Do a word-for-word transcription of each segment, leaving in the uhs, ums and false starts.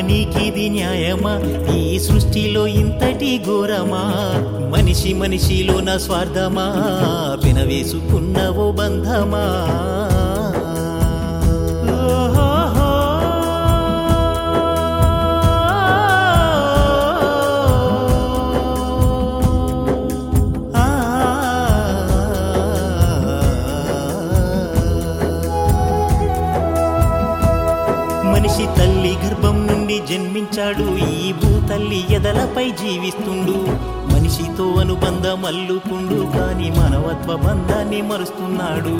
నీకిది న్యాయమా? ఈ సృష్టిలో ఇంతటి ఘోరమా? మనిషి మనిషిలో నా స్వార్థమా? పెనవేసుకున్నవో బంధమా? మనిషి తల్లి గర్భం నుండి జన్మించాడు, ఈ భూతల్లి ఎదలపై జీవిస్తుండు. మనిషితో అనుబంధం అల్లుకుండు, కాని మానవత్వ బంధాన్ని మరుస్తున్నాడు.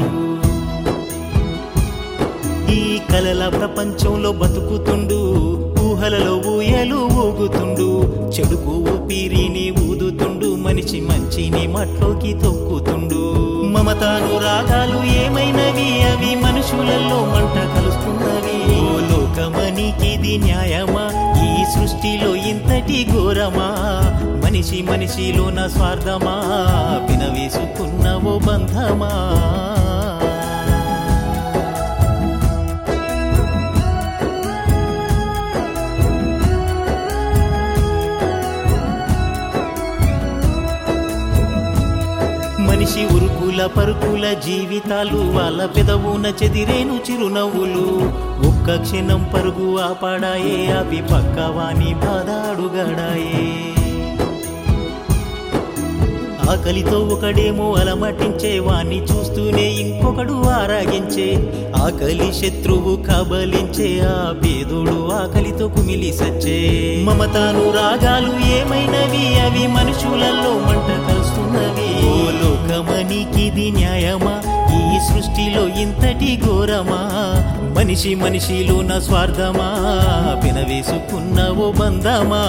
ఈ కలల ప్రపంచంలో బతుకుతుండు, ఊహలలో ఊయలు ఊగుతుండు. చెడుకు ఊపిరిని ఊదుతుండు, మనిషి మంచిని మట్లోకి తొక్కుతుండు. మమతాను రాగాలు ఏమైనవి? అవి మనుషులలో మంట కలుస్తున్నవి. ఓ లోకమనికిది న్యాయమా? ఈ సృష్టిలో ఇంతటి ఘోరమా? మనిషి మనిషిలో నా స్వార్థమా? పినవేసుకున్నవో బంధమా? మనిషి ఉరుకుల పరుకుల జీవితాలు, వాళ్ళ పెదవున చెదిరేను చిరునవ్వులు. ఒక్క క్షణం పరుగు ఆపాడాయే, అవి పక్కవాని బాధాడుగడాయే. ఆకలితో ఒకడేమో అలమటించే, వాణ్ణి చూస్తూనే ఇంకొకడు ఆరాగించే. ఆకలి శత్రువు కబలించే, ఆ పేదోడు ఆకలితో కుమిలి సచ్చే. మమతాను రాగాలు ఏమైనవి? అవి మనుషులలో మంట కలుస్తున్నవి. ఓ లోకమనికిది న్యాయమా? ఈ సృష్టిలో ఇంతటి ఘోరమా? మనిషి మనిషిలో నా స్వార్థమా? పెనవేసుకున్నవో బంధమా?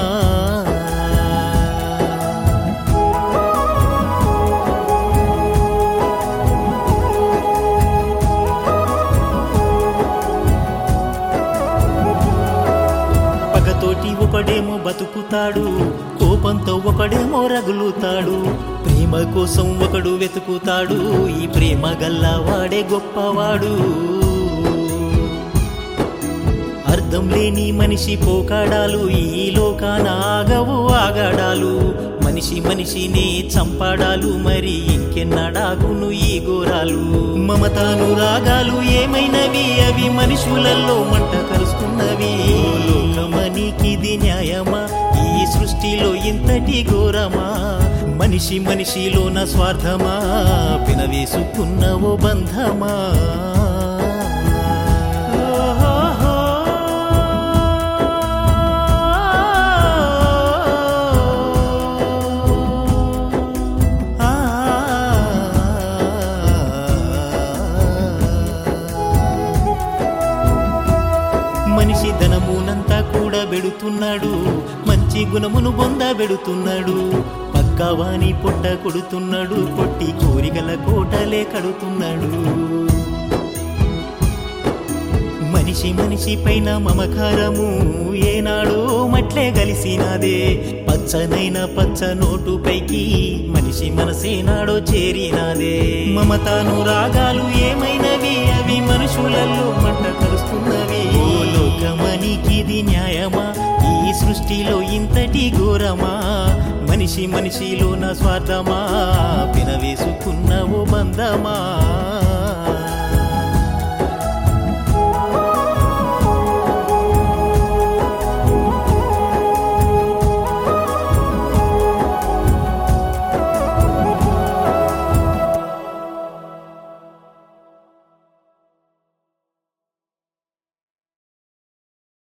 పగతోటి ఒకడేమో బతుకుతాడు, కోపంతో ఒకడేమో రగులుతాడు. ప్రేమ కోసం ఒకడు వెతుకుతాడు, ఈ ప్రేమ గల్లవాడే గొప్పవాడు. అర్థం లేని మనిషి పోకాడాలు, ఈ లోకాన ఆగవు ఆగాడాలు. మనిషి మనిషిని చంపాడాలు, మరి ఇంకెన్నడాగును ఈ ఘోరాలు. మమతాను రాగాలు ఏమైనవి? అవి మనుషులలో మంట కలుస్తున్నవి. లోకమనికిది న్యాయమా? ఈ సృష్టిలో ఇంతటి ఘోరమా? మనిషి మనిషిలో నా స్వార్థమా? పినవేసుకున్నవో బంధమా? మనిషి ధనమునంతా కూడా బెడుతున్నాడు, మంచి గుణమును పొందబెడుతున్నాడు. పక్కవాని పొట్ట కొడుతున్నాడు, కొట్టి కోరికల కోటలే కడుతున్నాడు. మనిషి మనిషి పైన మమకారము ఏనాడో మట్లే గలిసినాదే. పచ్చనైన పచ్చ నోటు పైకి మనిషి మనసేనాడో చేరినాదే. మమతాను రాగాలు ఏమైనవి? అవి మనుషులలో మంట కలుస్తున్నవి. ఓ లోకమనికిది న్యాయమా? ఈ సృష్టిలో ఇంతటి ఘోరమా? మనిషి మనిషిలో నా స్వార్థమా? పినవేసుకున్నవో బంధమా?